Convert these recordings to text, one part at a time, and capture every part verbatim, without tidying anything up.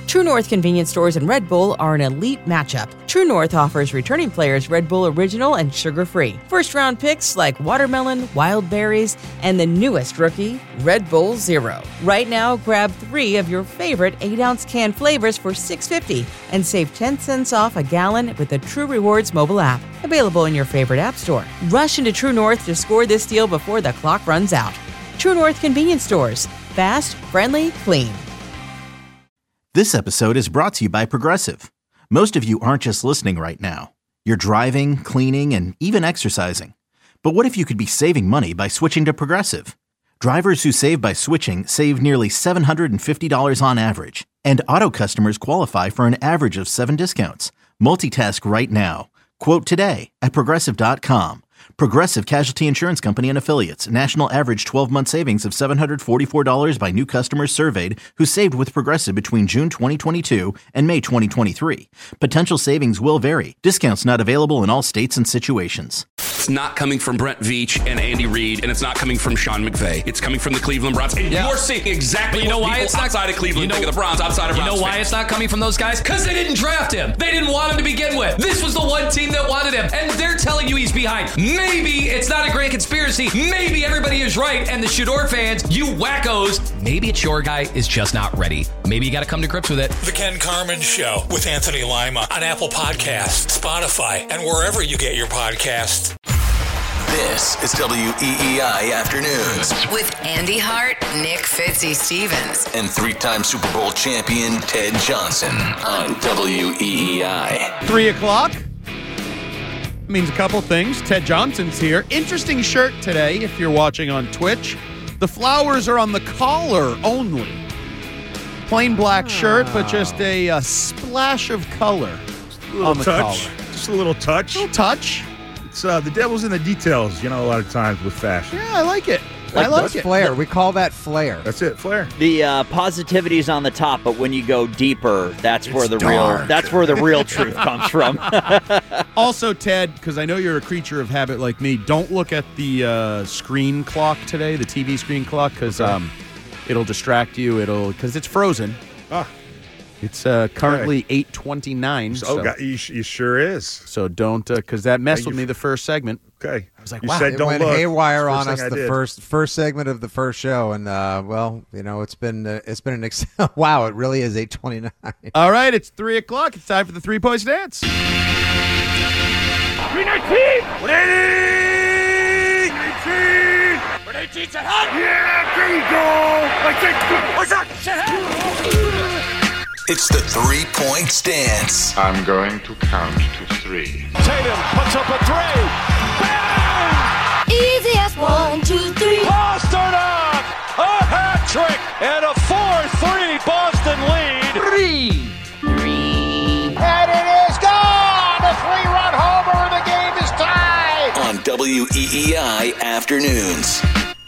True North convenience stores and Red Bull are an elite matchup. True North offers returning players Red Bull Original and sugar-free. First-round picks like watermelon, wild berries, and the newest rookie, Red Bull Zero. Right now, grab three of your favorite eight ounce can flavors for six dollars and fifty cents and save ten cents off a gallon with the True Rewards mobile app. Available in your favorite app store. Rush into True North to score this deal before the clock runs out. True North convenience stores. Fast, friendly, clean. This episode is brought to you by Progressive. Most of you aren't just listening right now. You're driving, cleaning, and even exercising. But what if you could be saving money by switching to Progressive? Drivers who save by switching save nearly seven hundred fifty dollars on average. And auto customers qualify for an average of seven discounts. Multitask right now. Quote today at Progressive dot com. Progressive Casualty Insurance Company and Affiliates. National average twelve-month savings of seven hundred forty-four dollars by new customers surveyed who saved with Progressive between June twenty twenty-two and May twenty twenty-three. Potential savings will vary. Discounts not available in all states and situations. It's not coming from Brent Veach and Andy Reid, and it's not coming from Sean McVay. It's coming from the Cleveland Browns. And yeah. You're seeing exactly you know what why people it's not, outside of Cleveland you know, think of the Browns, outside of You Browns know why fans. It's not coming from those guys? Because they didn't draft him. They didn't want him to begin with. This was the one team that wanted him, and they're telling you he's behind. Maybe it's not a great conspiracy. Maybe everybody is right, and the Shador fans, you wackos, maybe it's your guy is just not ready. Maybe you got to come to grips with it. The Ken Carman Show with Anthony Lima on Apple Podcasts, Spotify, and wherever you get your podcasts. This is W E E I Afternoons with Andy Hart, Nick Fitzy-Stevens, and three-time Super Bowl champion Ted Johnson on W E E I. Three o'clock means a couple things. Ted Johnson's here. Interesting shirt today if you're watching on Twitch. The flowers are on the collar only. Plain black oh. shirt, but just a, a splash of color on the touch. collar. Just a little touch. A little touch. It's uh, the devil's in the details, you know, a lot of times with fashion. Yeah, I like it. Like, I like that's it. Flair. We call that flair. That's it, flair. The uh, positivity is on the top, but when you go deeper, that's it's where the dark. real that's where the real truth comes from. Also, Ted, because I know you're a creature of habit like me, don't look at the uh, screen clock today, the T V screen clock, because okay. um, it'll distract you. It'll because it's frozen. Ah. It's uh, currently okay. eight twenty-nine. Oh, so. God, you, you sure is. So don't, because uh, that messed with me the first segment. Okay. I was like, you wow. said it don't went look. haywire on first us the first first segment of the first show, and uh, well, you know, it's been uh, it's been an ex- wow. It really is eight twenty-nine. All right, it's three o'clock. It's time for the three point dance. three nineteen. Ready. eighteen. eighteen. Set hot. Yeah, there you go. What's up? Set hot. It's the three-point stance. I'm going to count to three. Tatum puts up a three. Bang! Easy as one, two, three. Boston up! A hat trick and a four three Boston lead. Three. Three. And it is gone! A three-run homer and the game is tied! On W E E I Afternoons.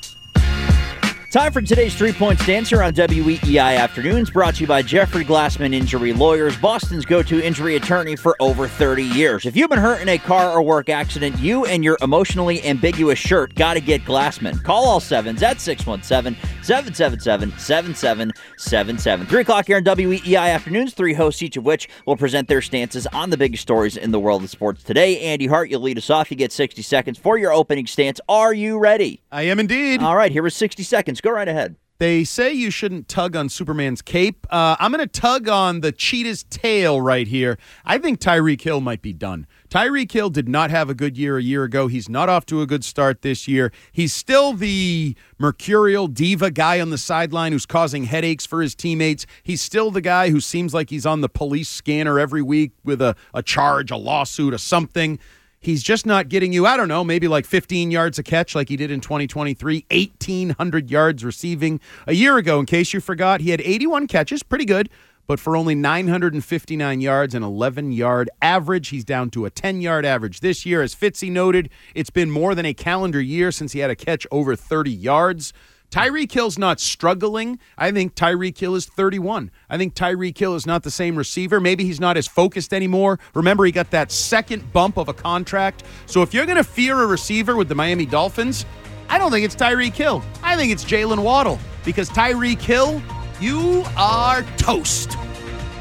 Time for today's three-point stance here on W E E I Afternoons, brought to you by Jeffrey Glassman Injury Lawyers, Boston's go-to injury attorney for over thirty years. If you've been hurt in a car or work accident, you and your emotionally ambiguous shirt got to get Glassman. Call all sevens at six one seven, seven seven seven, seven seven seven seven. three o'clock here on W E E I Afternoons, three hosts, each of which will present their stances on the biggest stories in the world of sports today. Andy Hart, you'll lead us off. You get sixty seconds for your opening stance. Are you ready? I am indeed. All right, here is sixty seconds. Go right ahead. They say you shouldn't tug on Superman's cape. Uh, I'm going to tug on the cheetah's tail right here. I think Tyreek Hill might be done. Tyreek Hill did not have a good year a year ago. He's not off to a good start this year. He's still the mercurial diva guy on the sideline who's causing headaches for his teammates. He's still the guy who seems like he's on the police scanner every week with a, a charge, a lawsuit, or something. He's just not getting you, I don't know, maybe like fifteen yards a catch like he did in twenty twenty-three, eighteen hundred yards receiving. A year ago, in case you forgot, he had eighty-one catches, pretty good, but for only nine hundred fifty-nine yards and eleven-yard average. He's down to a ten-yard average this year. As Fitzy noted, it's been more than a calendar year since he had a catch over thirty yards. Tyreek Hill's not struggling. I think Tyreek Hill is thirty-one. I think Tyreek Hill is not the same receiver. Maybe he's not as focused anymore. Remember, he got that second bump of a contract. So if you're going to fear a receiver with the Miami Dolphins, I don't think it's Tyreek Hill. I think it's Jalen Waddle. Because Tyreek Hill, you are toast.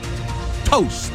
Toast.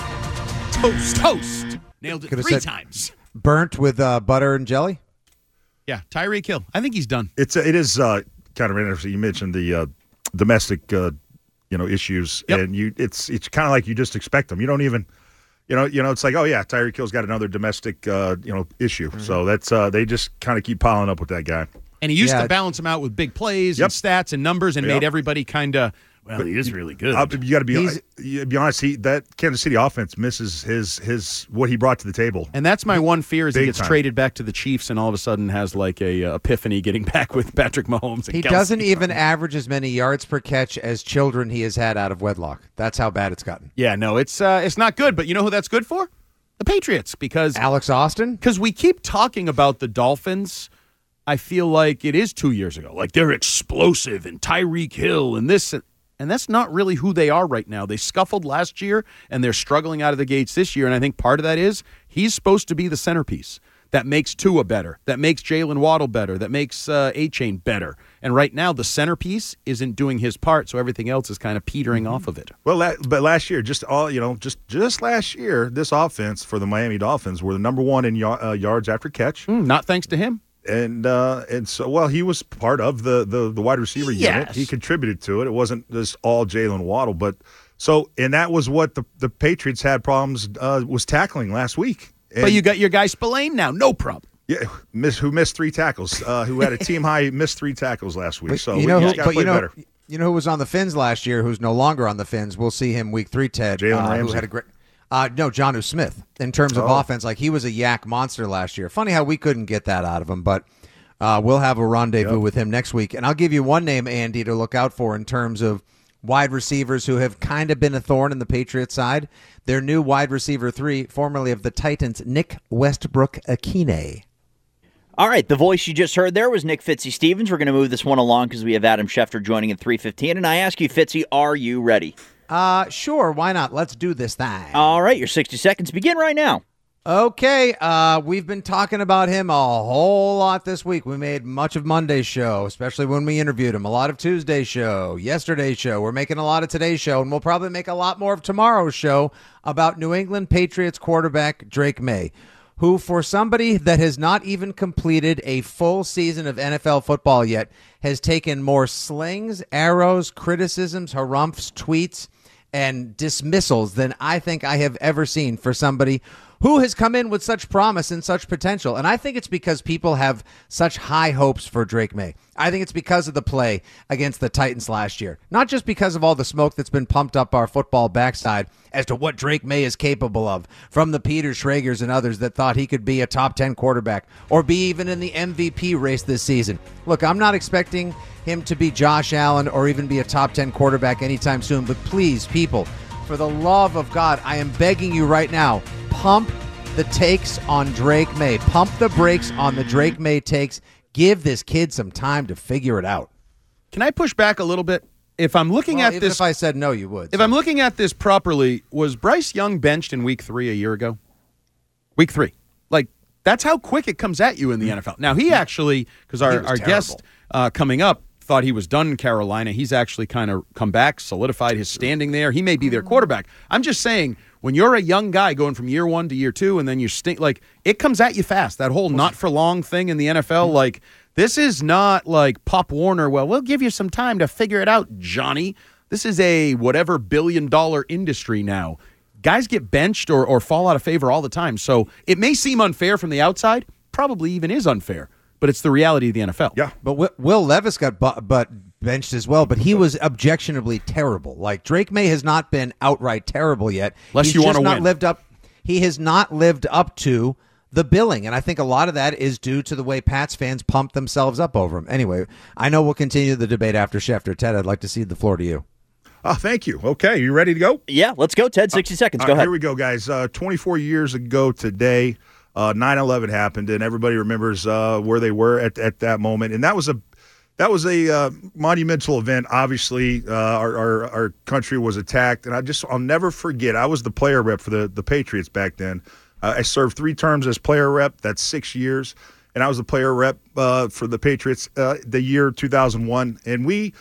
Toast. Toast. Nailed it Could've three said times. Burnt with uh, butter and jelly? Yeah, Tyreek Hill. I think he's done. It's it is uh, kind of interesting. You mentioned the uh, domestic, uh, you know, issues, Yep. and you it's it's kind of like you just expect them. You don't even, you know, you know, it's like, oh yeah, Tyreek Hill's got another domestic, uh, you know, issue. Mm-hmm. So that's uh, they just kind of keep piling up with that guy. And he used Yeah. to balance them out with big plays Yep. and stats and numbers and Yep. made everybody kind of, well, he is really good. Uh, you got to be, He's- you be honest. He that Kansas City offense misses his his what he brought to the table. And that's my one fear is he Big gets time. traded back to the Chiefs and all of a sudden has like a uh, epiphany getting back with Patrick Mahomes. And He Kelsey. doesn't even average as many yards per catch as children he has had out of wedlock. That's how bad it's gotten. Yeah, no, it's uh, it's not good. But you know who that's good for? The Patriots, because Alex Austin. Because we keep talking about the Dolphins. I feel like it is two years ago. Like they're explosive and Tyreek Hill and this. And that's not really who they are right now. They scuffled last year, and they're struggling out of the gates this year. And I think part of that is he's supposed to be the centerpiece that makes Tua better, that makes Jalen Waddle better, that makes uh, A-Chain better. And right now, the centerpiece isn't doing his part, so everything else is kind of petering off of it. Well, la- but last year, just all you know, just just last year, this offense for the Miami Dolphins were the number one in y- uh, yards after catch. Mm, not thanks to him. And uh, and so, well, he was part of the the, the wide receiver unit. Yes. He contributed to it. It wasn't just all Jalen Waddle, but so and that was what the, the Patriots had problems uh, was tackling last week. And, But you got your guy Spillane now, no problem. yeah, miss, who missed three tackles? Uh, who had a team high missed three tackles last week? But So you know, he's who, got to but play you know, better. you know who was on the Fins last year? Who's no longer on the Fins? We'll see him week three. Ted, Jalen uh, who Ramsey. had a great. Uh, no, Jonnu Smith. In terms of Oh. offense, like he was a yak monster last year. Funny how we couldn't get that out of him, but uh, we'll have a rendezvous Yep. with him next week. And I'll give you one name, Andy, to look out for in terms of wide receivers who have kind of been a thorn in the Patriots side. Their new wide receiver three, formerly of the Titans, Nick Westbrook-Akine. All right, the voice you just heard there was Nick Fitzy Stevens. We're going to move this one along because we have Adam Schefter joining at three fifteen. And I ask you, Fitzy, are you ready? Uh, sure, why not? Let's do this thing. All right, your sixty seconds begin right now. Okay, uh, we've been talking about him a whole lot this week. We made much of Monday's show, especially when we interviewed him. A lot of Tuesday's show, yesterday's show. We're making a lot of today's show, and we'll probably make a lot more of tomorrow's show about New England Patriots quarterback Drake May, who, for somebody that has not even completed a full season of N F L football yet, has taken more slings, arrows, criticisms, harumphs, tweets, and dismissals than I think I have ever seen for somebody who has come in with such promise and such potential. And I think it's because people have such high hopes for Drake May. I think it's because of the play against the Titans last year. Not just because of all the smoke that's been pumped up our football backside as to what Drake May is capable of from the Peter Schregers and others that thought he could be a top ten quarterback or be even in the M V P race this season. Look, I'm not expecting him to be Josh Allen or even be a top ten quarterback anytime soon, but please, people, for the love of God, I am begging you right now, pump the takes on Drake May. Pump the brakes on the Drake May takes. Give this kid some time to figure it out. Can I push back a little bit? If I'm looking Well, at even this, if I said no, you would. If I'm looking at this properly, was Bryce Young benched in week three a year ago? Week three. Like, that's how quick it comes at you in the N F L. Now, he actually, because our, was our terrible. guest uh, coming up thought he was done in Carolina. He's actually kind of come back, solidified his standing there. He may be their quarterback. I'm just saying, when you're a young guy going from year one to year two, and then you stink, like, it comes at you fast. That whole not for long thing in the N F L, like, this is not like Pop Warner. Well, we'll give you some time to figure it out, Johnny. This is a whatever billion dollar industry now. Guys get benched or, or fall out of favor all the time. So it may seem unfair from the outside, probably even is unfair, but it's the reality of the N F L. Yeah. But Will, Will Levis got bu- but benched as well, but he was objectionably terrible. Like, Drake May has not been outright terrible yet. Unless He's you just wanna not win. lived up. He has not lived up to the billing, and I think a lot of that is due to the way Pats fans pump themselves up over him. Anyway, I know we'll continue the debate after Schefter. Ted, I'd like to cede the floor to you. Oh, thank you. Okay, you ready to go? Yeah, let's go, Ted. sixty seconds. All Go right, ahead. Here we go, guys. Uh, twenty-four years ago today, uh, nine eleven happened, and everybody remembers uh, where they were at, at that moment. And that was a that was a uh, monumental event. Obviously, uh, our, our our country was attacked, and I just I'll never forget. I was the player rep for the the Patriots back then. Uh, I served three terms as player rep. That's six years, and I was the player rep uh, for the Patriots uh, the year two thousand one, and we.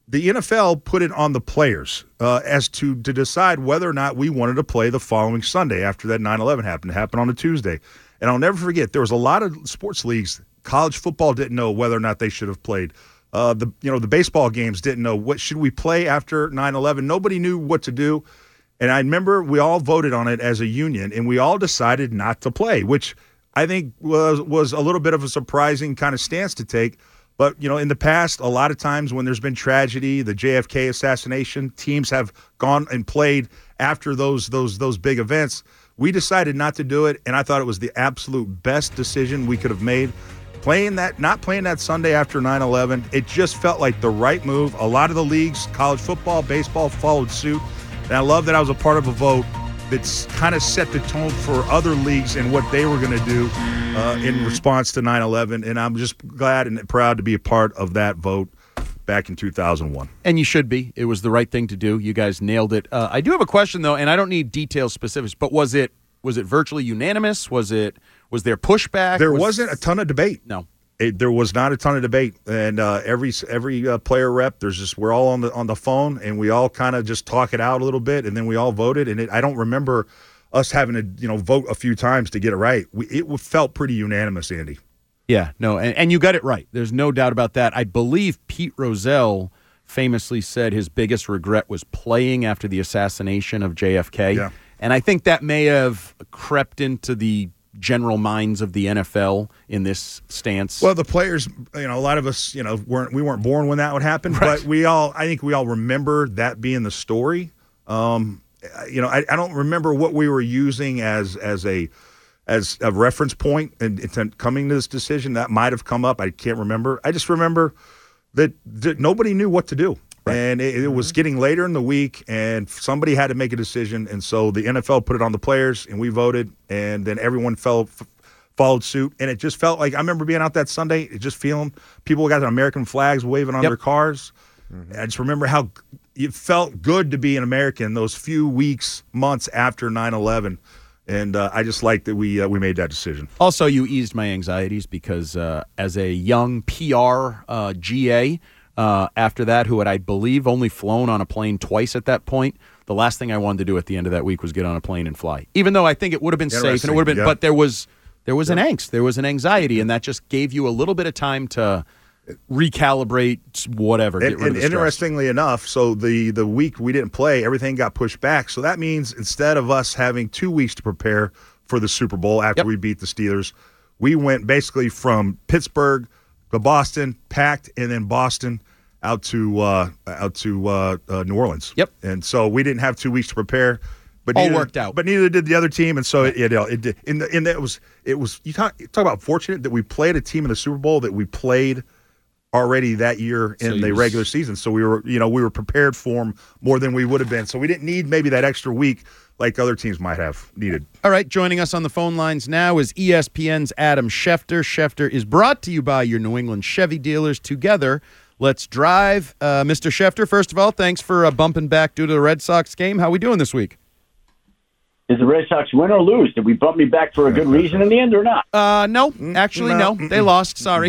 the N F L put it on the players uh, as to, to decide whether or not we wanted to play the following Sunday after that nine eleven happened. It happened on a Tuesday. And I'll never forget, there was a lot of sports leagues. College football didn't know whether or not they should have played. Uh, the you know the baseball games didn't know what should we play after nine eleven. Nobody knew what to do. And I remember we all voted on it as a union, and we all decided not to play, which I think was was a little bit of a surprising kind of stance to take. But, you know, in the past, a lot of times when there's been tragedy, the J F K assassination, teams have gone and played after those those those big events. We decided not to do it, and I thought it was the absolute best decision we could have made. Playing that, not playing that Sunday after nine eleven, it just felt like the right move. A lot of the leagues, college football, baseball, followed suit. And I love that I was a part of a vote that's kind of set the tone for other leagues and what they were going to do uh, in response to nine eleven. And I'm just glad and proud to be a part of that vote back in two thousand one. And you should be. It was the right thing to do. You guys nailed it. Uh, I do have a question, though, and I don't need details specifics, but was it was it virtually unanimous? Was it was there pushback? There was, wasn't a ton of debate. No. It, there was not a ton of debate, and uh, every every uh, player rep, there's just we're all on the on the phone, and we all kind of just talk it out a little bit, and then we all voted. And it, I don't remember us having to you know vote a few times to get it right. We, it felt pretty unanimous, Andy. Yeah, no, and, and you got it right. There's no doubt about that. I believe Pete Rozelle famously said his biggest regret was playing after the assassination of J F K, yeah. And I think that may have crept into the general minds of the N F L in this stance. Well, the players, you know, a lot of us, you know, weren't we weren't born when that would happen, right. But we all, I think we all remember that being the story. Um, you know, I, I don't remember what we were using as as a as a reference point and in, coming to this decision. That might have come up. I can't remember. I just remember that, that nobody knew what to do. Right. And it, it was getting later in the week, and somebody had to make a decision. And so the N F L put it on the players, and we voted, and then everyone fell, f- followed suit. And it just felt like I remember being out that Sunday, it just feeling people got the American flags waving on yep. their cars. Mm-hmm. I just remember how it felt good to be an American those few weeks, months after nine eleven. And uh, I just like that we uh, we made that decision. Also, you eased my anxieties because uh, as a young P R uh, G A, Uh, after that, who had, I believe, only flown on a plane twice at that point, the last thing I wanted to do at the end of that week was get on a plane and fly. Even though I think it would have been safe and it would have been, yeah. but there was there was yeah. an angst, there was an anxiety, and that just gave you a little bit of time to recalibrate whatever. And, get rid and of the stress. Interestingly enough, so the the week we didn't play, everything got pushed back. So that means instead of us having two weeks to prepare for the Super Bowl after yep. we beat the Steelers, we went basically from Pittsburgh to Boston, packed, and then Boston out to uh, out to uh, uh, New Orleans. Yep. And so we didn't have two weeks to prepare. But all neither, worked out. But neither did the other team, and so it it, it did. In the in that was it was you talk you talk about fortunate that we played a team in the Super Bowl that we played already that year in so the regular season. So we were you know we were prepared for them more than we would have been. So we didn't need maybe that extra week like other teams might have needed. All right, joining us on the phone lines now is E S P N's Adam Schefter. Schefter is brought to you by your New England Chevy dealers. Together, let's drive. Uh, Mister Schefter, first of all, thanks for uh, bumping back due to the Red Sox game. How are we doing this week? Did the Red Sox win or lose? Did we bump me back for a good reason in the end or not? Uh, no, actually, no. no. They lost. Sorry.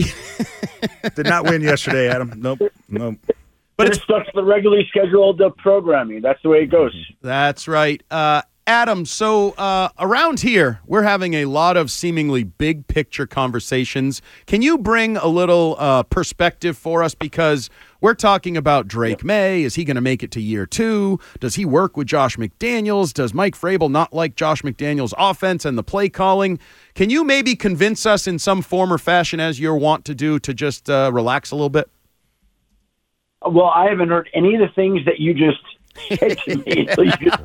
Did not win yesterday, Adam. Nope. Nope. But it's stuck to the regularly scheduled uh, programming. That's the way it goes. That's right. Uh, Adam, so uh, around here, we're having a lot of seemingly big picture conversations. Can you bring a little uh, perspective for us? Because we're talking about Drake May. Is he going to make it to year two? Does he work with Josh McDaniels? Does Mike Vrabel not like Josh McDaniels' offense and the play calling? Can you maybe convince us in some form or fashion, as you're wont to do, to just uh, relax a little bit? Well, I haven't heard any of the things that you just said to me. So you just,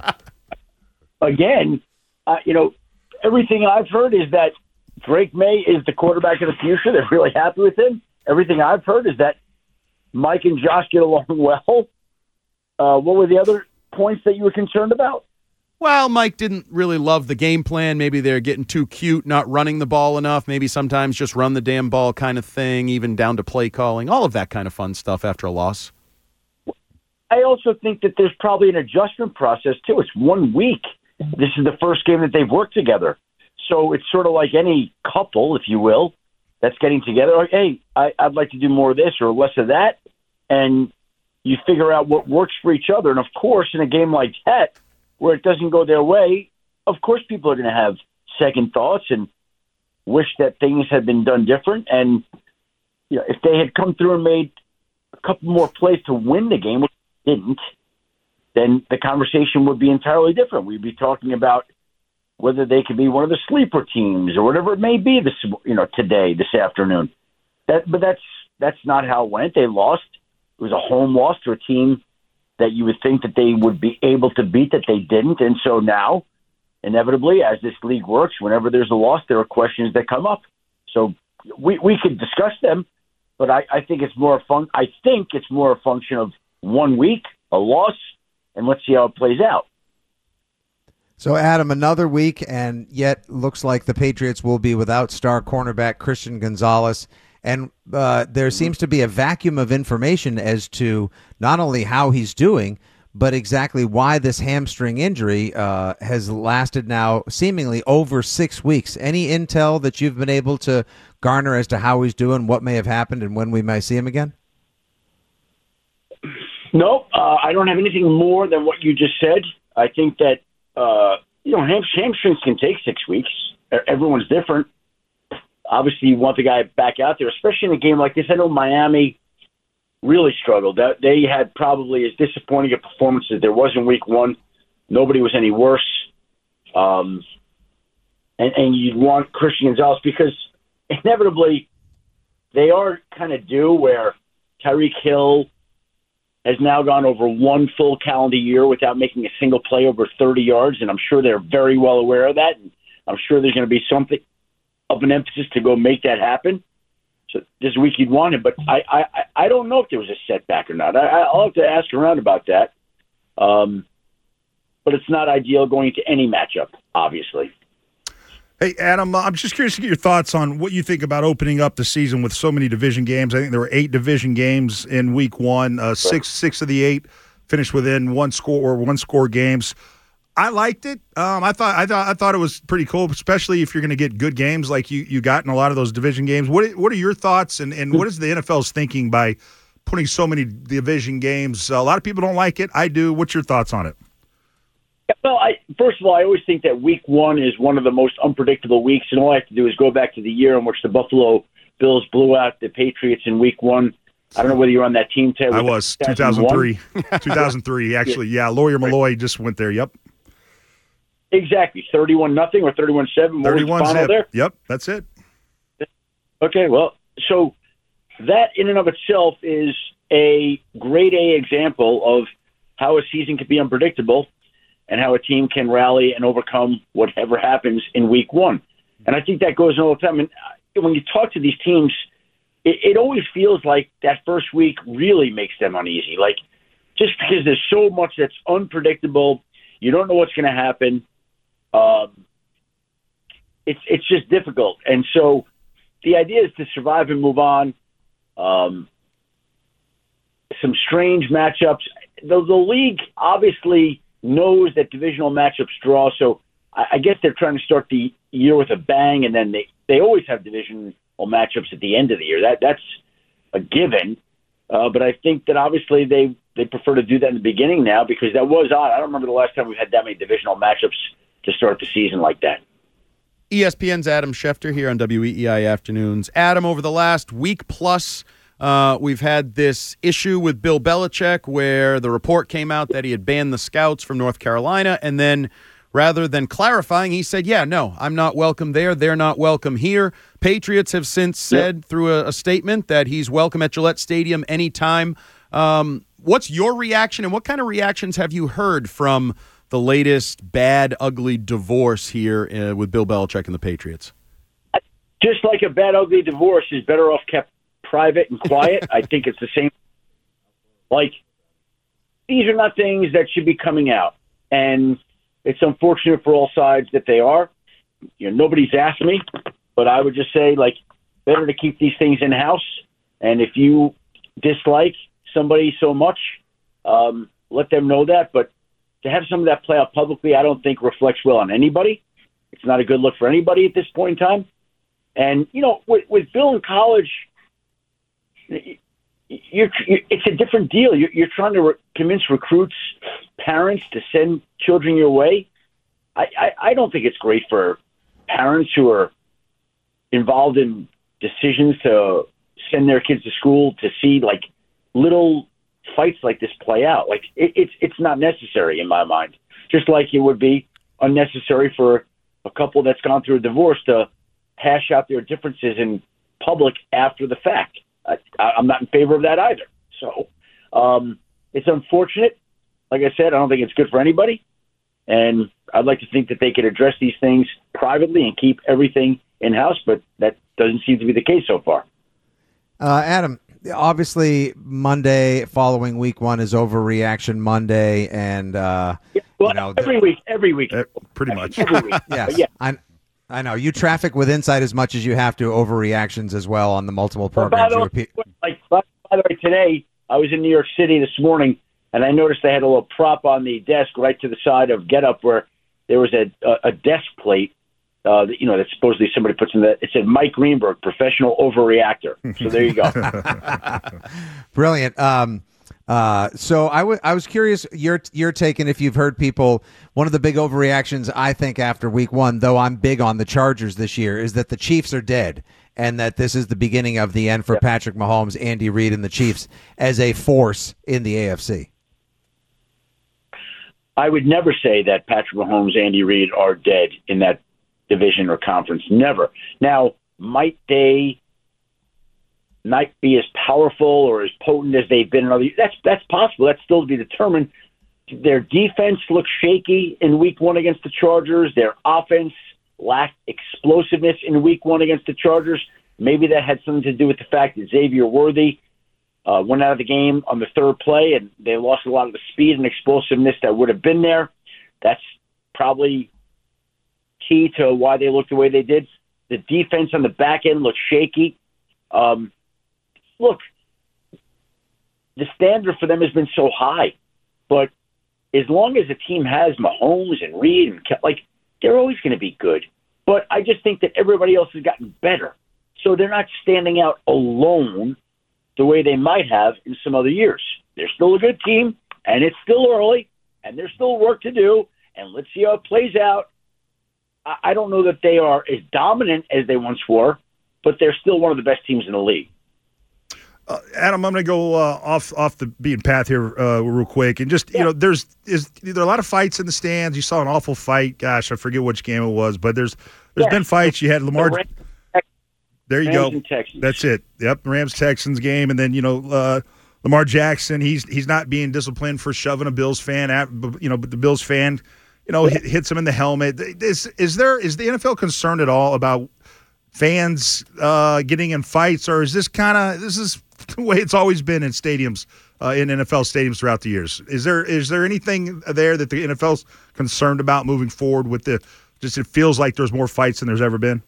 again, uh, you know, everything I've heard is that Drake May is the quarterback of the future. They're really happy with him. Everything I've heard is that Mike and Josh get along well. Uh, what were the other points that you were concerned about? Well, Mike didn't really love the game plan. Maybe they're getting too cute, not running the ball enough. Maybe sometimes just run the damn ball kind of thing, even down to play calling, all of that kind of fun stuff after a loss. I also think that there's probably an adjustment process, too. It's one week. This is the first game that they've worked together. So it's sort of like any couple, if you will, that's getting together. Like, hey, I, I'd like to do more of this or less of that. And you figure out what works for each other. And, of course, in a game like that, where it doesn't go their way, of course people are going to have second thoughts and wish that things had been done different. And you know, if they had come through and made a couple more plays to win the game, which they didn't, then the conversation would be entirely different. We'd be talking about whether they could be one of the sleeper teams or whatever it may be this, you know, today, this afternoon. That, but that's that's not how it went. They lost. It was a home loss to a team that you would think that they would be able to beat, that they didn't. And so now, inevitably, as this league works, whenever there's a loss, there are questions that come up. So we we could discuss them, but I, I think it's more a fun. I think it's more a function of one week, a loss, and let's see how it plays out. So, Adam, another week, and yet looks like the Patriots will be without star cornerback Christian Gonzalez. And uh, there seems to be a vacuum of information as to not only how he's doing, but exactly why this hamstring injury uh, has lasted now seemingly over six weeks. Any intel that you've been able to garner as to how he's doing, what may have happened, and when we might see him again? No, uh, I don't have anything more than what you just said. I think that, uh, you know, ham- hamstrings can take six weeks. Everyone's different. Obviously, you want the guy back out there, especially in a game like this. I know Miami really struggled. They had probably as disappointing a performance as there was in week one. Nobody was any worse. Um, and, and you'd want Christian Gonzalez because inevitably they are kind of due where Tyreek Hill has now gone over one full calendar year without making a single play over thirty yards, and I'm sure they're very well aware of that. And I'm sure there's going to be something of an emphasis to go make that happen. So this week you'd want him, but I, I, I don't know if there was a setback or not. I, I'll have to ask around about that. Um, but it's not ideal going into any matchup, obviously. Hey, Adam, I'm just curious to get your thoughts on what you think about opening up the season with so many division games. I think there were eight division games in week one. Uh, six six of the eight finished within one score or one score games. I liked it. Um, I thought I thought I thought it was pretty cool, especially if you're going to get good games like you, you got in a lot of those division games. What what are your thoughts, and, and what is the N F L's thinking by putting so many division games? Uh, a lot of people don't like it. I do. What's your thoughts on it? Well, I, first of all, I always think that week one is one of the most unpredictable weeks, and all I have to do is go back to the year in which the Buffalo Bills blew out the Patriots in week one. I don't know whether you're on that team, Ted. I was, two thousand three. two thousand three, actually. Yeah, Lawyer Malloy just went there. Yep. Exactly. thirty-one nothing or thirty-one seven. thirty-one zip. There? Yep, that's it. Okay, well, so that in and of itself is a grade A example of how a season can be unpredictable and how a team can rally and overcome whatever happens in week one. And I think that goes on all the time. And when you talk to these teams, it, it always feels like that first week really makes them uneasy. Like, just because there's so much that's unpredictable, you don't know what's going to happen. Um, it's it's just difficult. And so the idea is to survive and move on. Um, some strange matchups. The, the league obviously knows that divisional matchups draw, so I, I guess they're trying to start the year with a bang, and then they, they always have divisional matchups at the end of the year. That That's a given. Uh, but I think that obviously they, they prefer to do that in the beginning now because that was odd. I don't remember the last time we've had that many divisional matchups to start the season like that. E S P N's Adam Schefter here on W E E I Afternoons. Adam, over the last week plus, uh, we've had this issue with Bill Belichick where the report came out that he had banned the scouts from North Carolina, and then rather than clarifying, he said, yeah, no, I'm not welcome there. They're not welcome here. Patriots have since said yep. through a, a statement that he's welcome at Gillette Stadium anytime. Um, what's your reaction, and what kind of reactions have you heard from the latest bad, ugly divorce here uh, with Bill Belichick and the Patriots? Just like a bad, ugly divorce is better off kept private and quiet. I think it's the same. Like, these are not things that should be coming out. And it's unfortunate for all sides that they are. You know, nobody's asked me, but I would just say, like, better to keep these things in-house. And if you dislike somebody so much, um, let them know that. But to have some of that play out publicly, I don't think reflects well on anybody. It's not a good look for anybody at this point in time. And, you know, with, with Bill in college, you you're, you're, it's a different deal. You're, you're trying to re- convince recruits, parents to send children your way. I, I, I don't think it's great for parents who are involved in decisions to send their kids to school to see like little fights like this play out. Like it, it's it's not necessary in my mind. Just like it would be unnecessary for a couple that's gone through a divorce to hash out their differences in public after the fact. I, I'm not in favor of that either. So um, it's unfortunate. Like I said, I don't think it's good for anybody. And I'd like to think that they could address these things privately and keep everything in-house, but that doesn't seem to be the case so far. Uh, Adam, obviously Monday following week one is Overreaction Monday, and uh, yeah, well, you know, every week, every week, uh, pretty much. Every week. Yes, yeah. I, I know you traffic with insight as much as you have to overreactions as well on the multiple Well, programs. by, you the way, repeat. like, by, by the way, today I was in New York City this morning, and I noticed they had a little prop on the desk right to the side of Get Up where there was a a, a desk plate. Uh, that, you know, that supposedly somebody puts in the, it said Mike Greenberg, professional overreactor. So there you go. Brilliant. Um, uh, so I, w- I was curious your, your take, and if you've heard people, one of the big overreactions, I think, after week one, though I'm big on the Chargers this year, is that the Chiefs are dead and that this is the beginning of the end for yep. Patrick Mahomes, Andy Reid, and the Chiefs as a force in the A F C. I would never say that Patrick Mahomes, Andy Reid are dead in that division or conference. Never. Now, might they not be as powerful or as potent as they've been in other years? That's, that's possible. That's still to be determined. Their defense looked shaky in week one against the Chargers. Their offense lacked explosiveness in week one against the Chargers. Maybe that had something to do with the fact that Xavier Worthy uh, went out of the game on the third play, and they lost a lot of the speed and explosiveness that would have been there. That's probably key to why they looked the way they did. The defense on the back end looked shaky. Um, look, the standard for them has been so high, but as long as a team has Mahomes and Reed and like, they're always going to be good. But I just think that everybody else has gotten better, so they're not standing out alone the way they might have in some other years. They're still a good team, and it's still early, and there's still work to do, and let's see how it plays out. I don't know that they are as dominant as they once were, but they're still one of the best teams in the league. Uh, Adam, I'm going to go uh, off off the beaten path here uh, real quick, and just yeah. you know, there's is there are a lot of fights in the stands. You saw an awful fight. Gosh, I forget which game it was, but there's there's yeah. been fights. You had Lamar. The there you Rams go. That's it. Yep, Rams Texans game, and then you know uh, Lamar Jackson. He's he's not being disciplined for shoving a Bills fan at you know, but the Bills fan. You know, hits him in the helmet. Is, is there is the N F L concerned at all about fans uh, getting in fights, or is this kind of this is the way it's always been in stadiums, uh, in N F L stadiums throughout the years? Is there is there anything there that the N F L's concerned about moving forward with the? Just it feels like there's more fights than there's ever been.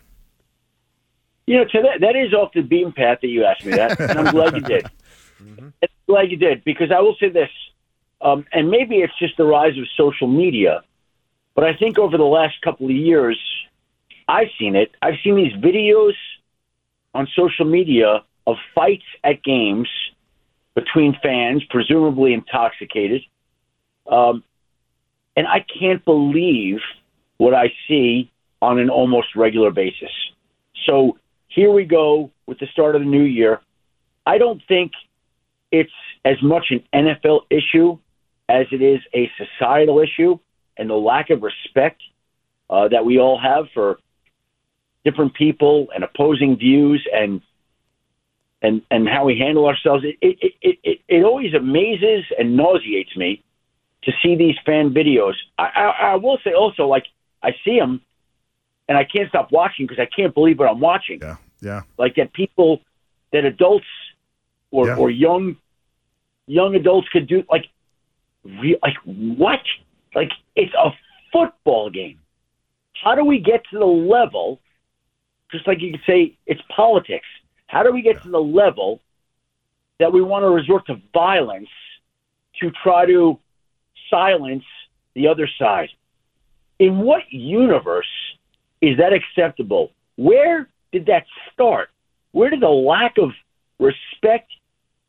You know, so that that is off the beaten path that you asked me that, and I'm glad you did. Mm-hmm. I'm glad you did because I will say this. Um, and maybe it's just the rise of social media, but I think over the last couple of years, I've seen it. I've seen these videos on social media of fights at games between fans, presumably intoxicated. Um, and I can't believe what I see on an almost regular basis. So here we go with the start of the new year. I don't think it's as much an N F L issue as it is a societal issue, and the lack of respect uh, that we all have for different people and opposing views and and and how we handle ourselves. It it, it, it, it always amazes and nauseates me to see these fan videos. I, I, I will say also, like, I see them, and I can't stop watching because I can't believe what I'm watching. Yeah, yeah. Like that people, that adults or, yeah. or young young adults could do, like, Re- like what? Like it's a football game. How do we get to the level? Just like you could say, it's politics. How do we get to the level that we want to resort to violence to try to silence the other side? In what universe is that acceptable? Where did that start? Where did the lack of respect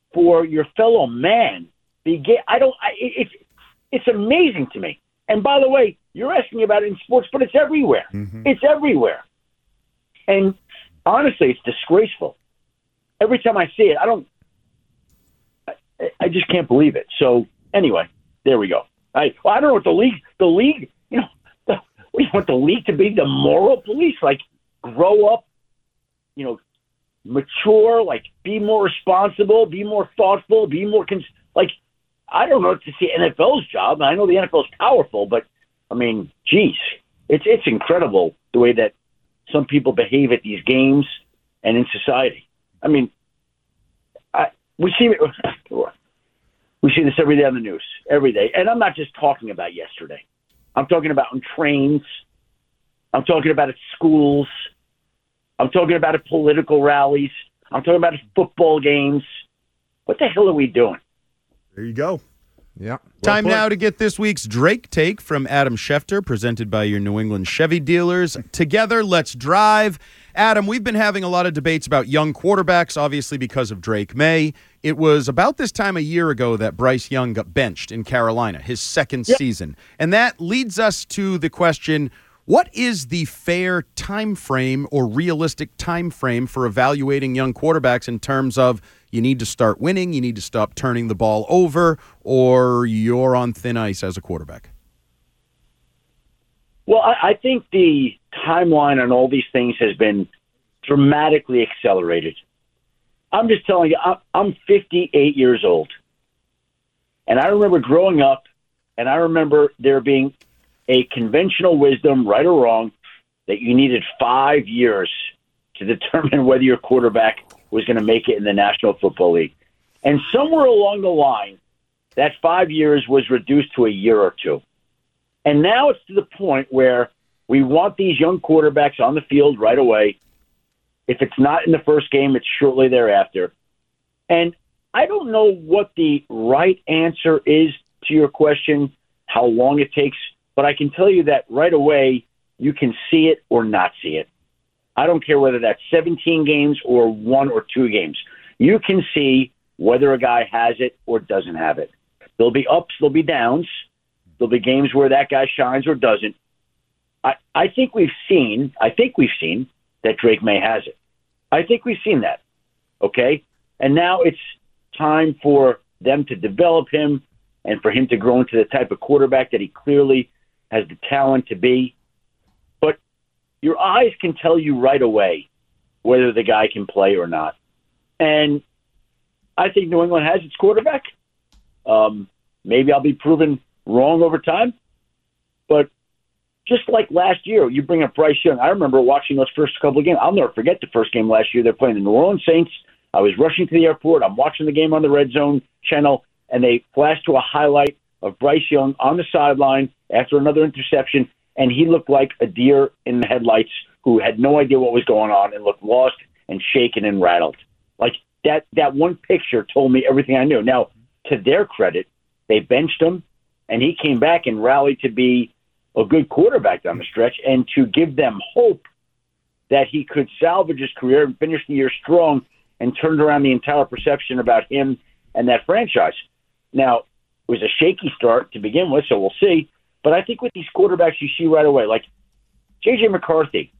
for your fellow man. Be gay. I don't. I, it's it's amazing to me. And by the way, you're asking about it in sports, but it's everywhere. Mm-hmm. It's everywhere. And honestly, it's disgraceful. Every time I see it, I don't. I, I just can't believe it. So anyway, there we go. I well, I don't know what the league. The league, you know, the, we want the league to be the moral police. Like, grow up, you know, mature. Like, be more responsible. Be more thoughtful. Be more cons- like. I don't know to see N F L's job. I know the N F L is powerful, but I mean, geez, it's it's incredible the way that some people behave at these games and in society. I mean, I, we see we see this every day on the news, every day, and I'm not just talking about yesterday. I'm talking about on trains. I'm talking about at schools. I'm talking about at political rallies. I'm talking about at football games. What the hell are we doing? There you go. Yeah. Well Time put. now to get this week's Drake Take from Adam Schefter, presented by your New England Chevy dealers. Together, let's drive. Adam, we've been having a lot of debates about young quarterbacks, obviously because of Drake May. It was about this time a year ago that Bryce Young got benched in Carolina, his second yep. season. And that leads us to the question, what is the fair time frame or realistic time frame for evaluating young quarterbacks in terms of you need to start winning, you need to stop turning the ball over, or you're on thin ice as a quarterback? Well, I, I think the timeline on all these things has been dramatically accelerated. I'm just telling you, I'm, I'm fifty-eight years old. And I remember growing up, and I remember there being a conventional wisdom, right or wrong, that you needed five years to determine whether your quarterback was going to make it in the National Football League. And somewhere along the line, that five years was reduced to a year or two. And now it's to the point where we want these young quarterbacks on the field right away. If it's not in the first game, it's shortly thereafter. And I don't know what the right answer is to your question, how long it takes, but I can tell you that right away you can see it or not see it. I don't care whether that's seventeen games or one or two games. You can see whether a guy has it or doesn't have it. There'll be ups, there'll be downs. There'll be games where that guy shines or doesn't. I, I think we've seen, I think we've seen that Drake May has it. I think we've seen that. Okay? And now it's time for them to develop him and for him to grow into the type of quarterback that he clearly has the talent to be. But your eyes can tell you right away whether the guy can play or not. And I think New England has its quarterback. Um, maybe I'll be proven wrong over time. But just like last year, you bring up Bryce Young. I remember watching those first couple of games. I'll never forget the first game last year. They're playing the New Orleans Saints. I was rushing to the airport. I'm watching the game on the Red Zone channel, and they flashed to a highlight of Bryce Young on the sideline after another interception, and he looked like a deer in the headlights who had no idea what was going on and looked lost and shaken and rattled. Like, that, that one picture told me everything I knew. Now, to their credit, they benched him, and he came back and rallied to be a good quarterback down the stretch and to give them hope that he could salvage his career and finish the year strong and turned around the entire perception about him and that franchise. Now, it was a shaky start to begin with, so we'll see. But I think with these quarterbacks, you see right away, like J J McCarthy,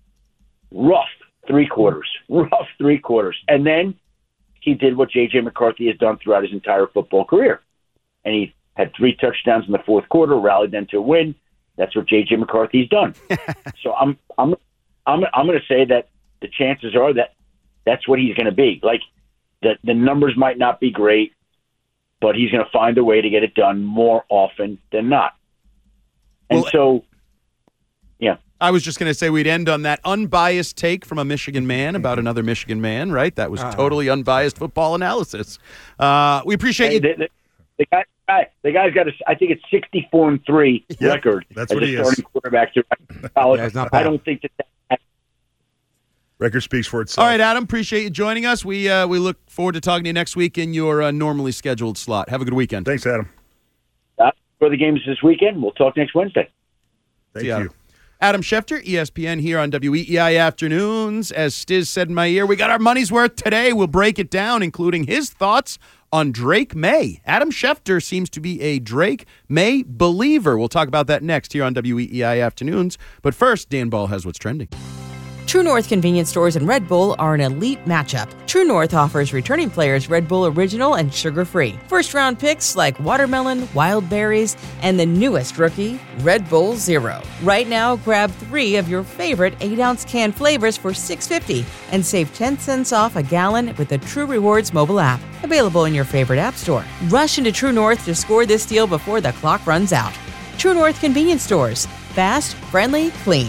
rough three quarters, rough three quarters. And then he did what J J McCarthy has done throughout his entire football career. And he had three touchdowns in the fourth quarter, rallied them to a win. That's what J J McCarthy's done. so I'm I'm I'm I'm going to say that the chances are that that's what he's going to be. Like, the the numbers might not be great, but he's going to find a way to get it done more often than not. And well, so, yeah. I was just going to say we'd end on that unbiased take from a Michigan man about another Michigan man, right? That was uh-huh. totally unbiased football analysis. Uh, we appreciate hey, you. The, the, the guy, guy, the guy's got a, I think it's sixty-four and three yep, record that's as what a he starting is. quarterback to college. Yeah, it's not I don't think that, that record speaks for itself. All right, Adam, appreciate you joining us. We uh, we look forward to talking to you next week in your uh, normally scheduled slot. Have a good weekend. Thanks, Adam. Uh, for the games this weekend, we'll talk next Wednesday. Thank you. Adam. Adam Schefter, E S P N here on W E E I Afternoons. As Stiz said in my ear, we got our money's worth today. We'll break it down, including his thoughts on Drake May. Adam Schefter seems to be a Drake May believer. We'll talk about that next here on W E E I Afternoons. But first, Dan Ball has what's trending. True North convenience stores and Red Bull are an elite matchup. True North offers returning players Red Bull Original and sugar-free. First-round picks like watermelon, wild berries, and the newest rookie, Red Bull Zero. Right now, grab three of your favorite eight-ounce can flavors for six dollars and fifty cents and save ten cents off a gallon with the True Rewards mobile app. Available in your favorite app store. Rush into True North to score this deal before the clock runs out. True North convenience stores. Fast, friendly, clean.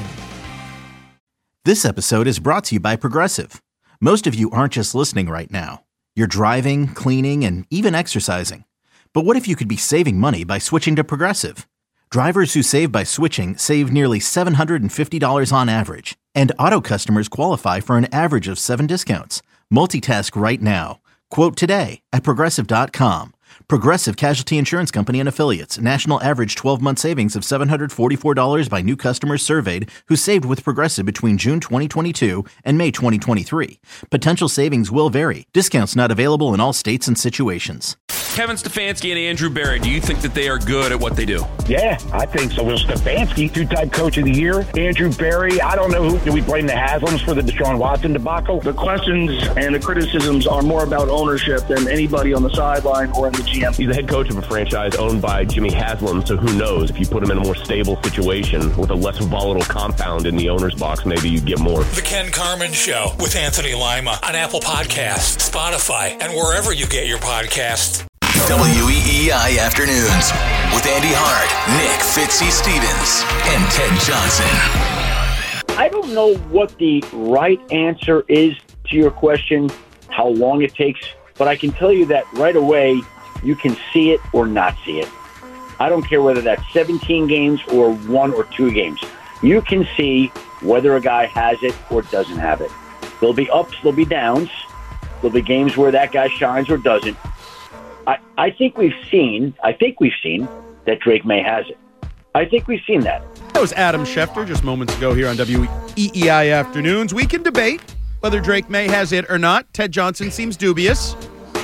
This episode is brought to you by Progressive. Most of you aren't just listening right now. You're driving, cleaning, and even exercising. But what if you could be saving money by switching to Progressive? Drivers who save by switching save nearly seven hundred fifty dollars on average. And auto customers qualify for an average of seven discounts. Multitask right now. Quote today at Progressive dot com. Progressive Casualty Insurance Company and Affiliates. National average twelve-month savings of seven hundred forty-four dollars by new customers surveyed who saved with Progressive between June twenty twenty-two and May twenty twenty-three. Potential savings will vary. Discounts not available in all states and situations. Kevin Stefanski and Andrew Berry, do you think that they are good at what they do? Yeah, I think so. Will Stefanski, two-time coach of the year. Andrew Berry, I don't know who. Do we blame the Haslams for the Deshaun Watson debacle? The questions and the criticisms are more about ownership than anybody on the sideline or in the G M. He's the head coach of a franchise owned by Jimmy Haslam, so who knows? If you put him in a more stable situation with a less volatile compound in the owner's box, maybe you get more. The Ken Carman Show with Anthony Lima on Apple Podcasts, Spotify, and wherever you get your podcasts. W E E I Afternoons with Andy Hart, Nick Fitzy Stevens, and Ted Johnson. I don't know what the right answer is to your question, how long it takes, but I can tell you that right away you can see it or not see it. I don't care whether that's seventeen games or one or two games. You can see whether a guy has it or doesn't have it. There'll be ups, there'll be downs. There'll be games where that guy shines or doesn't. I, I think we've seen, I think we've seen that Drake May has it. I think we've seen that. That was Adam Schefter just moments ago here on W E E I Afternoons. We can debate whether Drake May has it or not. Ted Johnson seems dubious.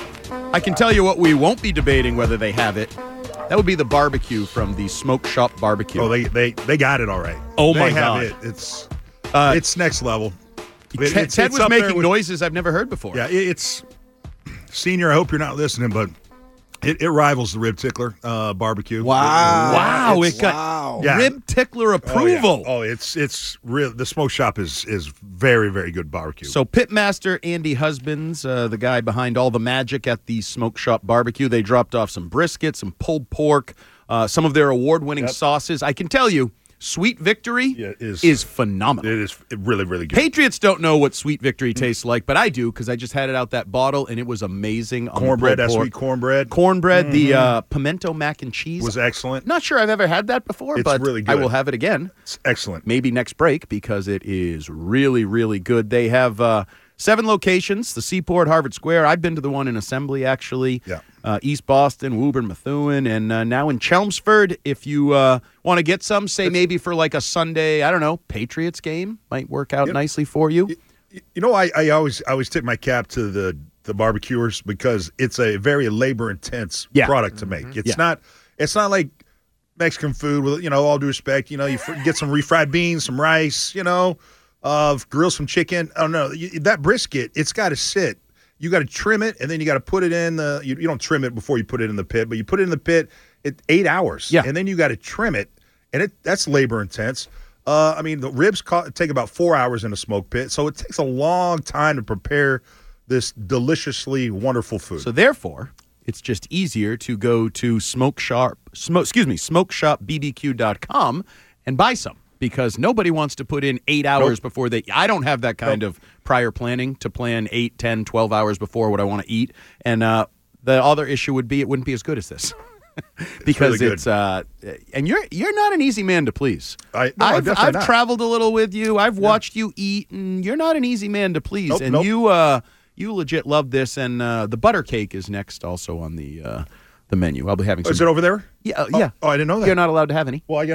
I can tell you what we won't be debating whether they have it. That would be the barbecue from the Smoke Shop Barbecue. Oh, they they, they got it all right. Oh, they my have God. It. It's, uh, it's next level. Ted, It, it's, Ted it's was up there making with, noises I've never heard before. Yeah, it, it's... Senior, I hope you're not listening, but it, it rivals the Rib Tickler uh, barbecue. Wow. Wow, It's- it got wow. Yeah. Rib Tickler approval. Oh, yeah. oh it's it's real. The Smoke Shop is is very very good barbecue. So Pitmaster Andy Husbands, uh, the guy behind all the magic at the Smoke Shop Barbecue, they dropped off some brisket, some pulled pork, uh, some of their award-winning Yep. sauces. I can tell you, Sweet Victory Yeah, it is, is phenomenal. It is really really good. Patriots don't know what Sweet Victory tastes like, but I do because I just had it out that bottle, and it was amazing. on the Cornbread, pulled that pork. sweet cornbread. Cornbread, the Mhm. uh, pimento mac and cheese. Was excellent. Not sure I've ever had that before, It's but really I good. will have it again. It's excellent. Maybe next break because it is really, really good. They have uh, seven locations, the Seaport, Harvard Square. I've been to the one in Assembly, actually. Yeah. Uh, East Boston, Woburn, Methuen, and uh, now in Chelmsford. If you uh, want to get some, say maybe for like a Sunday, I don't know, Patriots game might work out Yep. nicely for you. You know, I, I always I always tip my cap to the the barbecuers because it's a very labor intense Yeah. product to make. It's Yeah. not it's not like Mexican food with, you know, all due respect, you know, you fr- get some refried beans, some rice, you know, uh, grill some chicken. Oh no, you, that brisket, it's got to sit. You got to trim it, and then you got to put it in the. You, you don't trim it before you put it in the pit, but you put it in the pit. It eight hours, Yeah. and then you got to trim it, and it that's labor intense. Uh, I mean, the ribs ca- take about four hours in a smoke pit, so it takes a long time to prepare this deliciously wonderful food. So therefore, it's just easier to go to Smoke Shop, smoke, excuse me, smoke shop b b q dot com and buy some. Because nobody wants to put in eight hours Nope. before they... I don't have that kind of prior planning to plan eight, ten, twelve hours before what I want to eat. And uh, the other issue would be it wouldn't be as good as this. because really good. it's... Uh, and you're you're not an easy man to please. I, no, I'm I've, definitely I've not. traveled a little with you. I've watched you eat, and you're not an easy man to please. Nope, and nope. you uh, you legit love this. And uh, the butter cake is next also on the uh, the menu. I'll be having some... Is it over there? Yeah, uh, Oh, yeah. oh, I didn't know that. You're not allowed to have any. Well, I got it.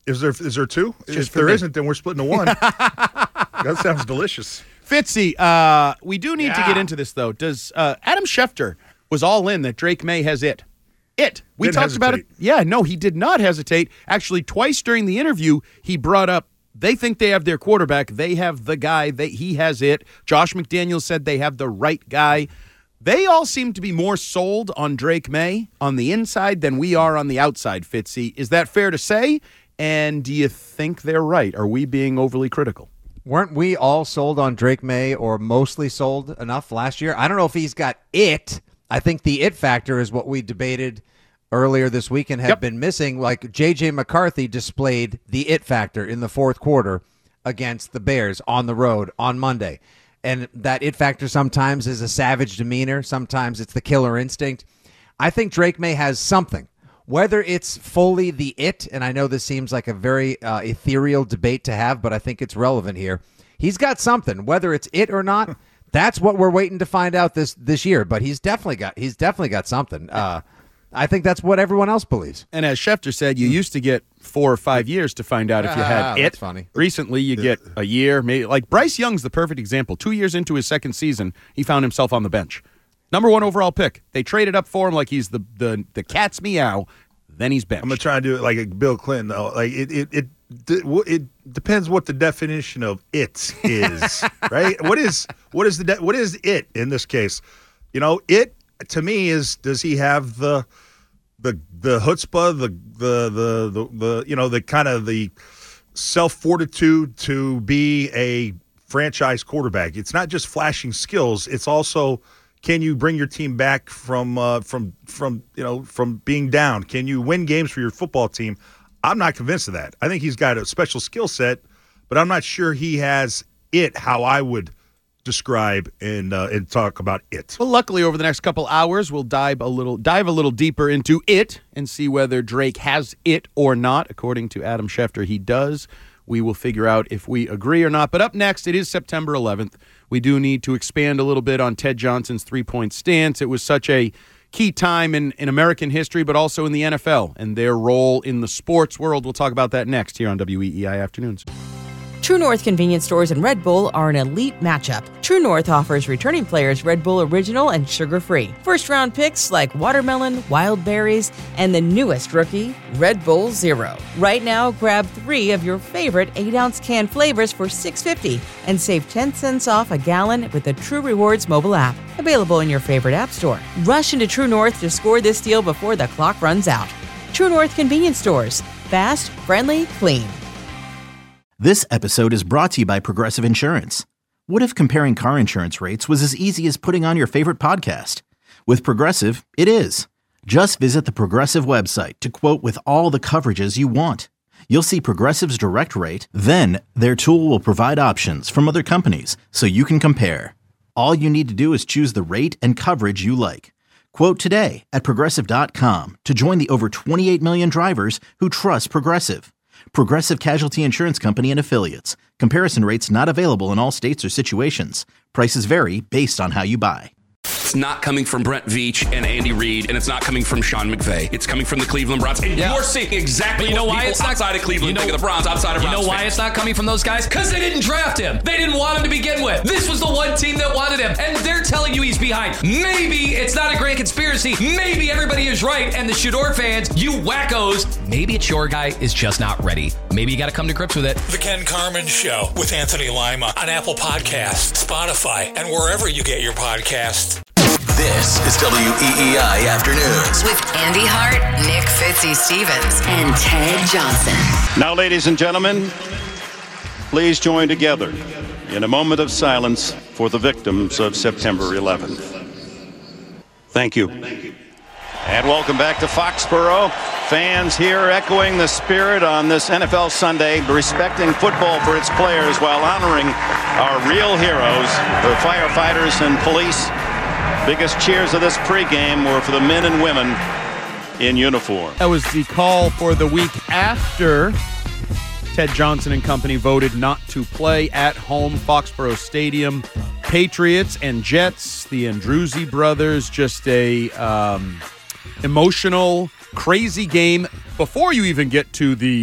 Is there is there two? Just If for there me. isn't, then we're splitting to one. That sounds delicious. Fitzy, uh, we do need Yeah. to get into this, though. Does uh, Adam Schefter was all in that Drake May has it. It. We Didn't talked about it. hesitate. Yeah, no, he did not hesitate. Actually, twice during the interview, he brought up they think they have their quarterback. They have the guy. They, he has it. Josh McDaniels said they have the right guy. They all seem to be more sold on Drake May on the inside than we are on the outside, Fitzy. Is that fair to say? And do you think they're right? Are we being overly critical? Weren't we all sold on Drake May or mostly sold enough last year? I don't know if he's got it. I think the it factor is what we debated earlier this week and have Yep. been missing. Like J J McCarthy displayed the it factor in the fourth quarter against the Bears on the road on Monday. And that it factor sometimes is a savage demeanor. Sometimes it's the killer instinct. I think Drake May has something. Whether it's fully the it, and I know this seems like a very uh, ethereal debate to have, but I think it's relevant here. He's got something. Whether it's it or not, that's what we're waiting to find out this this year. But he's definitely got he's definitely got something. Uh, I think that's what everyone else believes. And as Schefter said, you used to get four or five years to find out if you had Ah, it. that's funny. Recently, you get a year. Maybe like Bryce Young's the perfect example. Two years into his second season, he found himself on the bench. Number one overall pick. They traded up for him like he's the the, the cat's meow. Then he's benched. I'm gonna try and do it like Bill Clinton though. Like it, it, it, it depends what the definition of it is, right? What is what is the de- what is it in this case? You know, it to me is does he have the the the chutzpah, the the the the, the you know the kind of the self fortitude to be a franchise quarterback? It's not just flashing skills; it's also can you bring your team back from uh, from from you know from being down? Can you win games for your football team? I'm not convinced of that. I think he's got a special skill set, but I'm not sure he has it how I would describe and uh, and talk about it. Well, luckily, over the next couple hours, we'll dive a little dive a little deeper into it and see whether Drake has it or not. According to Adam Schefter, he does. We will figure out if we agree or not. But up next, it is September eleventh. We do need to expand a little bit on Ted Johnson's three-point stance. It was such a key time in, in American history, but also in the N F L and their role in the sports world. We'll talk about that next here on W E E I Afternoons. True North convenience stores and Red Bull are an elite matchup. True North offers returning players Red Bull Original and sugar-free. First-round picks like watermelon, wild berries, and the newest rookie, Red Bull Zero. Right now, grab three of your favorite eight-ounce can flavors for six dollars and fifty cents and save ten cents off a gallon with the True Rewards mobile app. Available in your favorite app store. Rush into True North to score this deal before the clock runs out. True North convenience stores. Fast, friendly, clean. This episode is brought to you by Progressive Insurance. What if comparing car insurance rates was as easy as putting on your favorite podcast? With Progressive, it is. Just visit the Progressive website to quote with all the coverages you want. You'll see Progressive's direct rate, then their tool will provide options from other companies so you can compare. All you need to do is choose the rate and coverage you like. Quote today at Progressive dot com to join the over twenty-eight million drivers who trust Progressive. Progressive Casualty Insurance Company and Affiliates. Comparison rates not available in all states or situations. Prices vary based on how you buy. It's not coming from Brent Veach and Andy Reid, and it's not coming from Sean McVay. It's coming from the Cleveland Browns. And Yeah. you're seeing exactly But you know what why people it's not outside of Cleveland you know, think of the Browns, outside of You Browns know why fans. it's not coming from those guys? Because they didn't draft him. They didn't want him to begin with. This was the one team that wanted him, and they're telling you he's behind. Maybe it's not a grand conspiracy. Maybe everybody is right, and the Shador fans, you wackos, maybe it's your guy is just not ready. Maybe you got to come to grips with it. The Ken Carmen Show with Anthony Lima on Apple Podcasts, Spotify, and wherever you get your podcasts. This is W E E I Afternoons. With Andy Hart, Nick Fitzy Stevens, and Ted Johnson. Now, ladies and gentlemen, please join together in a moment of silence for the victims of September eleventh. Thank you. And welcome back to Foxborough. Fans here echoing the spirit on this N F L Sunday, respecting football for its players while honoring our real heroes, the firefighters and police. Biggest cheers of this pregame were for the men and women in uniform. That was the call for the week after Ted Johnson and company voted not to play at home, Foxborough Stadium. Patriots and Jets, the Andruzzi brothers, just a um, emotional, crazy game. Before you even get to the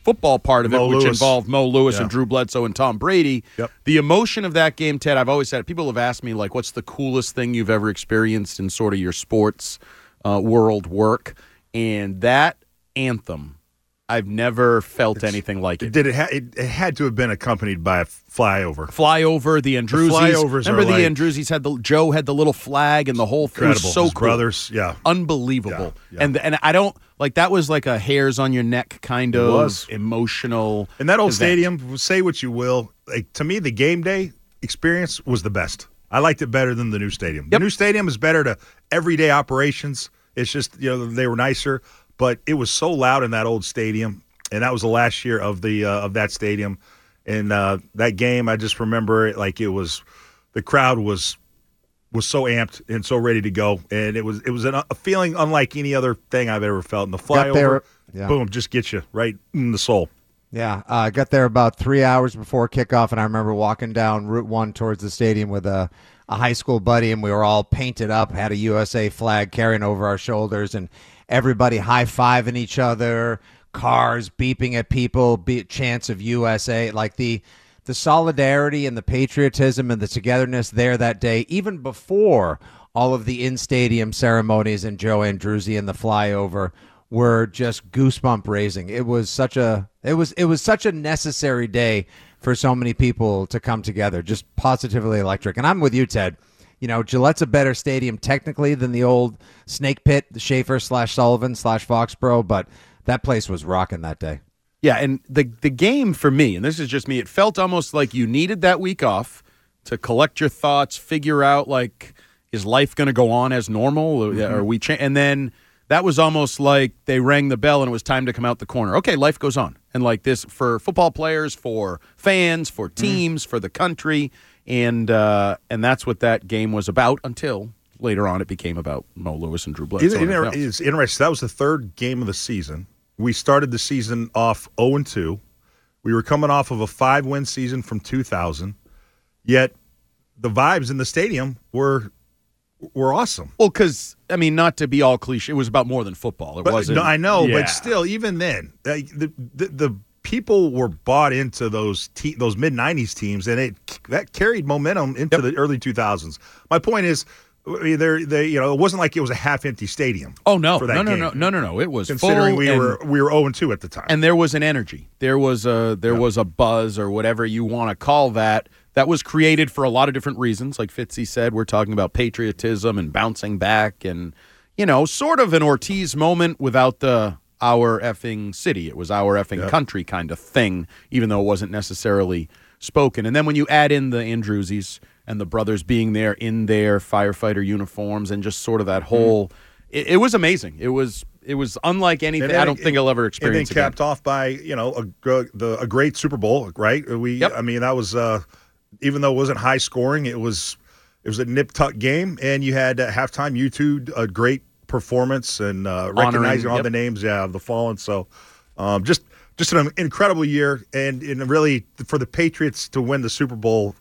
football part of Mo it, which Lewis. involved Mo Lewis Yeah. and Drew Bledsoe and Tom Brady. Yep. The emotion of that game, Ted, I've always said, people have asked me, like, what's the coolest thing you've ever experienced in sort of your sports uh, world work? And that anthem, I've never felt It's- anything like it. Did it, ha- it? It had to have been accompanied by a flyover. Flyover, the Andruzis. The flyovers Remember are the like- Andruzis had the Joe had the little flag and the whole thing. It Incredible. was so His cool. brothers, yeah. Unbelievable. Yeah, yeah. And and I don't like that was like a hairs on your neck kind It of was. emotional. And that old event. stadium, say what you will, like to me, the game day experience was the best. I liked it better than the new stadium. The new stadium is better to everyday operations. It's just, you know, they were nicer, but it was so loud in that old stadium, and that was the last year of the uh, of that stadium. And uh, that game, I just remember it like it was, the crowd was was so amped and so ready to go, and it was it was an, a feeling unlike any other thing I've ever felt. And the Got there- flyover, yeah. boom, just gets you right in the soul. Yeah, I uh, got there about three hours before kickoff, and I remember walking down Route One towards the stadium with a, a high school buddy, and we were all painted up, had a U S A flag carrying over our shoulders, and everybody high-fiving each other, cars beeping at people, be chants of U S A, like the the solidarity and the patriotism and the togetherness there that day, even before all of the in-stadium ceremonies and Joe Andruzzi and the flyover were just goosebump raising. It was such a it was it was such a necessary day for so many people to come together. Just positively electric. And I'm with you, Ted. You know, Gillette's a better stadium technically than the old Snake Pit, the Schaefer slash Sullivan slash Foxborough, but that place was rocking that day. Yeah, and the the game for me, and this is just me, it felt almost like you needed that week off to collect your thoughts, figure out like, is life going to go on as normal? Mm-hmm. Are we cha- and then that was almost like they rang the bell and it was time to come out the corner. Okay, life goes on. And like this for football players, for fans, for teams, mm. for the country. And uh, and that's what that game was about until later on it became about Mo Lewis and Drew Bledsoe. It, it, it's interesting. That was the third game of the season. We started the season off oh and two. We were coming off of a five-win season from two thousand. Yet the vibes in the stadium were were awesome. Well, because, I mean, not to be all cliche, it was about more than football. It but, wasn't. No, I know, yeah. but still, even then, like, the, the the people were bought into those te- those mid nineties teams, and it that carried momentum into yep. the early two thousands. My point is, I mean, there, they, you know, it wasn't like it was a half-empty stadium. Oh no, for that no, no, game. no, no, no, no! It was considering full we and, were we were oh and two at the time, and there was an energy. There was a there yep. was a buzz or whatever you want to call that. That was created for a lot of different reasons. Like Fitzy said, we're talking about patriotism and bouncing back, and you know, sort of an Ortiz moment without the our effing city. It was our effing yep. country kind of thing, even though it wasn't necessarily spoken. And then when you add in the Andruzis and the brothers being there in their firefighter uniforms and just sort of that whole, mm. it, it was amazing. It was it was unlike anything then, I don't think I'll ever experience. And then capped again. off by you know a the a great Super Bowl, right? We yep. I mean that was uh, even though it wasn't high scoring, it was it was a nip tuck game, and you had at halftime you two a great performance and uh, recognizing all yep. the names, yeah, of the fallen. So um, just just an incredible year, and, and really for the Patriots to win the Super Bowl.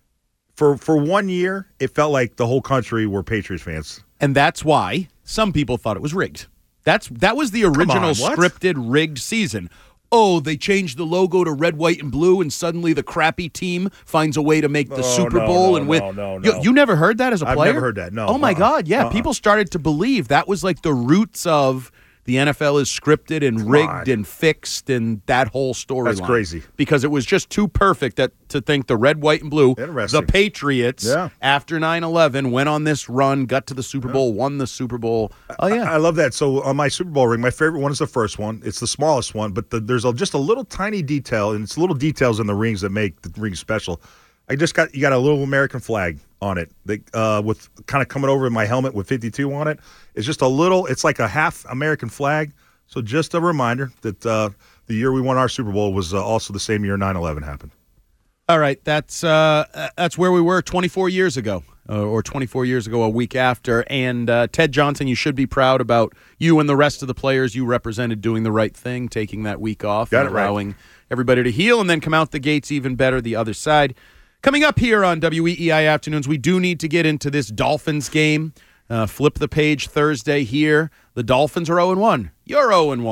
For for one year, it felt like the whole country were Patriots fans. And that's why some people thought it was rigged. That's That was the original on, what? scripted rigged season. Oh, they changed the logo to red, white, and blue, and suddenly the crappy team finds a way to make the oh, Super no, Bowl no, and win. No, no, no. You, you never heard that as a I've player? I've never heard that, no. Oh, my uh-uh. God, yeah. Uh-uh. People started to believe that was like the roots of the N F L is scripted and Come rigged on. and fixed and that whole storyline. That's crazy. Because it was just too perfect that to think the red, white, and blue, Interesting. the Patriots, Yeah. after nine eleven, went on this run, got to the Super Bowl, won the Super Bowl. Oh, yeah. I, I love that. So on my Super Bowl ring, my favorite one is the first one. It's the smallest one, but the, there's a, just a little tiny detail, and it's little details in the rings that make the ring special. I just got you got a little American flag on it, that, uh, with kind of coming over in my helmet with fifty-two on it. It's just a little. It's like a half American flag. So just a reminder that uh, the year we won our Super Bowl was uh, also the same year nine eleven happened. All right, that's uh, that's where we were twenty-four years ago, uh, or twenty-four years ago, a week after. And uh, Ted Johnson, you should be proud about you and the rest of the players you represented doing the right thing, taking that week off, Got and it right. allowing everybody to heal, and then come out the gates even better the other side. Coming up here on W E E I Afternoons, we do need to get into this Dolphins game. Uh, flip the page Thursday here. The Dolphins are oh and one. You're oh and one.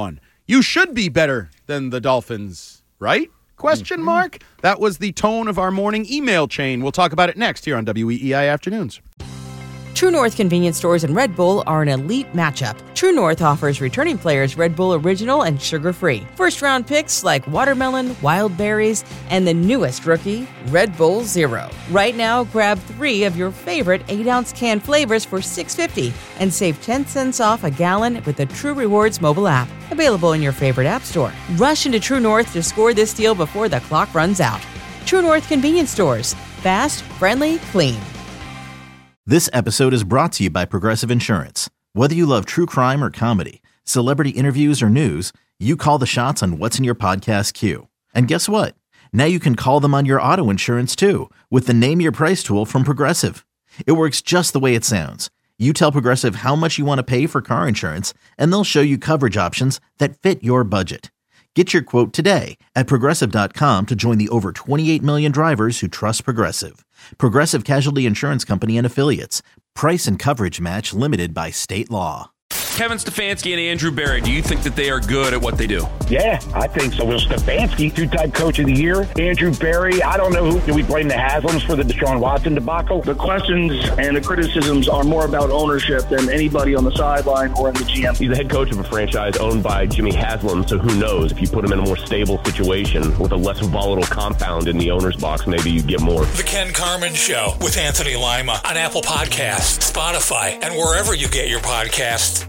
You should be better than the Dolphins, right? Question mark? That was the tone of our morning email chain. We'll talk about it next here on W E E I Afternoons. True North convenience stores and Red Bull are an elite matchup. True North offers returning players Red Bull Original and sugar-free. First-round picks like watermelon, wild berries, and the newest rookie, Red Bull Zero. Right now, grab three of your favorite eight-ounce can flavors for six dollars and fifty cents and save ten cents off a gallon with the True Rewards mobile app. Available in your favorite app store. Rush into True North to score this deal before the clock runs out. True North convenience stores. Fast, friendly, clean. This episode is brought to you by Progressive Insurance. Whether you love true crime or comedy, celebrity interviews or news, you call the shots on what's in your podcast queue. And guess what? Now you can call them on your auto insurance too with the Name Your Price tool from Progressive. It works just the way it sounds. You tell Progressive how much you want to pay for car insurance, and they'll show you coverage options that fit your budget. Get your quote today at Progressive dot com to join the over twenty-eight million drivers who trust Progressive. Progressive Casualty Insurance Company and Affiliates. Price and coverage match limited by state law. Kevin Stefanski and Andrew Barry, do you think that they are good at what they do? Yeah, I think so. Will Stefanski, two-time coach of the year. Andrew Barry, I don't know who. Do we blame the Haslams for the Deshaun Watson debacle? The questions and the criticisms are more about ownership than anybody on the sideline or in the G M. He's the head coach of a franchise owned by Jimmy Haslam, so who knows? If you put him in a more stable situation with a less volatile compound in the owner's box, maybe you get more. The Ken Carman Show with Anthony Lima on Apple Podcasts, Spotify, and wherever you get your podcasts.